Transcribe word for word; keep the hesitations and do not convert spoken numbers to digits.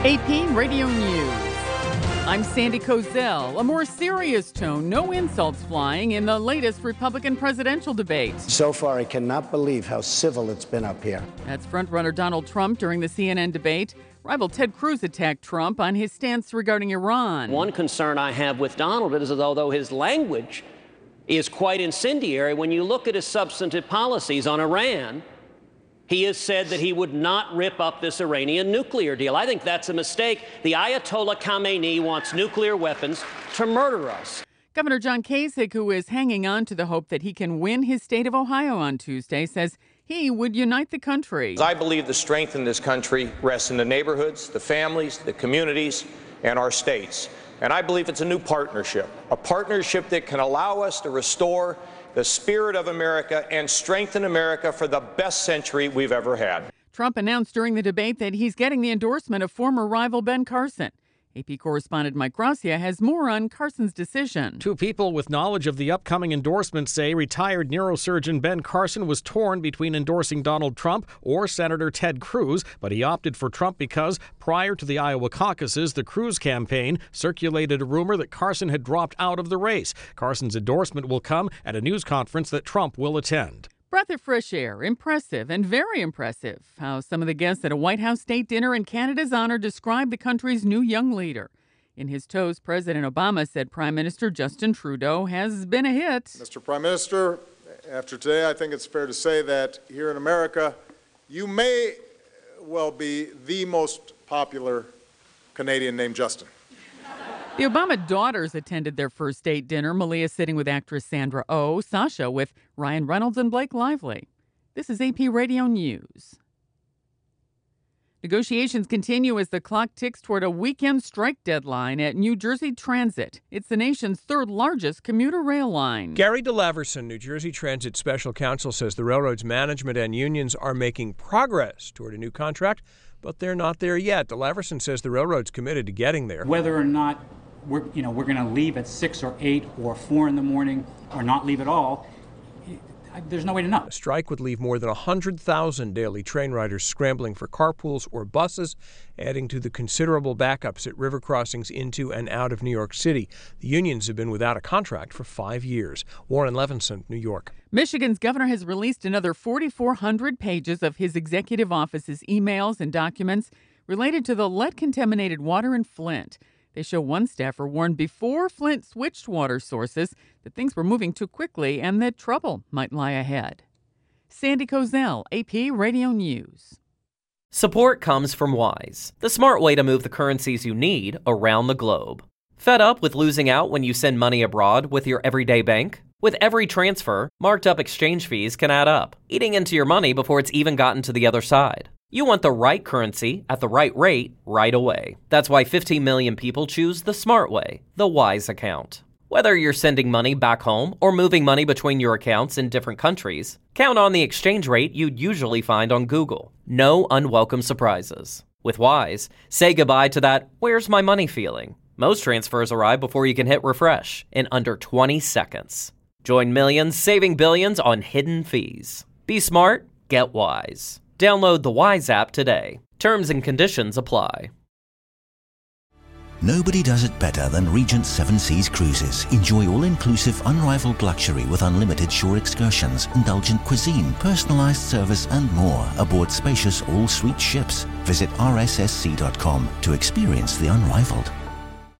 A P Radio News. I'm Sandy Kozel. A more serious tone, no insults flying in the latest Republican presidential debate. So far, I cannot believe how civil it's been up here. That's frontrunner Donald Trump during the C N N debate. Rival Ted Cruz attacked Trump on his stance regarding Iran. One concern I have with Donald is that although his language is quite incendiary, when you look at his substantive policies on Iran, he has said that he would not rip up this Iranian nuclear deal. I think that's a mistake. The Ayatollah Khamenei wants nuclear weapons to murder us. Governor John Kasich, who is hanging on to the hope that he can win his state of Ohio on Tuesday, says he would unite the country. I believe the strength in this country rests in the neighborhoods, the families, the communities, and our states. And I believe it's a new partnership, a partnership that can allow us to restore the spirit of America and strengthen America for the best century we've ever had. Trump announced during the debate that he's getting the endorsement of former rival Ben Carson. A P correspondent Mike Gracia has more on Carson's decision. Two people with knowledge of the upcoming endorsement say retired neurosurgeon Ben Carson was torn between endorsing Donald Trump or Senator Ted Cruz, but he opted for Trump because prior to the Iowa caucuses, the Cruz campaign circulated a rumor that Carson had dropped out of the race. Carson's endorsement will come at a news conference that Trump will attend. Breath of fresh air, impressive and very impressive. How some of the guests at a White House state dinner in Canada's honor described the country's new young leader. In his toast, President Obama said Prime Minister Justin Trudeau has been a hit. Mister Prime Minister, after today, I think it's fair to say that here in America, you may well be the most popular Canadian named Justin. The Obama daughters attended their first date dinner, Malia sitting with actress Sandra Oh, Sasha with Ryan Reynolds and Blake Lively. This is A P Radio News. Negotiations continue as the clock ticks toward a weekend strike deadline at New Jersey Transit. It's the nation's third largest commuter rail line. Gary DeLaverson, New Jersey Transit Special Counsel, says the railroad's management and unions are making progress toward a new contract, but they're not there yet. DeLaverson says the railroad's committed to getting there. Whether or not we're, you know, we're going to leave at six or eight or four in the morning or not leave at all, there's no way to know. A strike would leave more than one hundred thousand daily train riders scrambling for carpools or buses, adding to the considerable backups at river crossings into and out of New York City. The unions have been without a contract for five years. Warren Levinson, New York. Michigan's governor has released another forty-four hundred pages of his executive office's emails and documents related to the lead-contaminated water in Flint. They show one staffer warned before Flint switched water sources that things were moving too quickly and that trouble might lie ahead. Sandy Kozel, A P Radio News. Support comes from Wise, the smart way to move the currencies you need around the globe. Fed up with losing out when you send money abroad with your everyday bank? With every transfer, marked up exchange fees can add up, eating into your money before it's even gotten to the other side. You want the right currency at the right rate right away. That's why fifteen million people choose the smart way, the Wise account. Whether you're sending money back home or moving money between your accounts in different countries, count on the exchange rate you'd usually find on Google. No unwelcome surprises. With Wise, say goodbye to that "where's my money" feeling. Most transfers arrive before you can hit refresh in under twenty seconds. Join millions saving billions on hidden fees. Be smart, get Wise. Download the Wise app today. Terms and conditions apply. Nobody does it better than Regent Seven Seas Cruises. Enjoy all-inclusive, unrivaled luxury with unlimited shore excursions, indulgent cuisine, personalized service and more aboard spacious all-suite ships. Visit r s s c dot com to experience the unrivaled.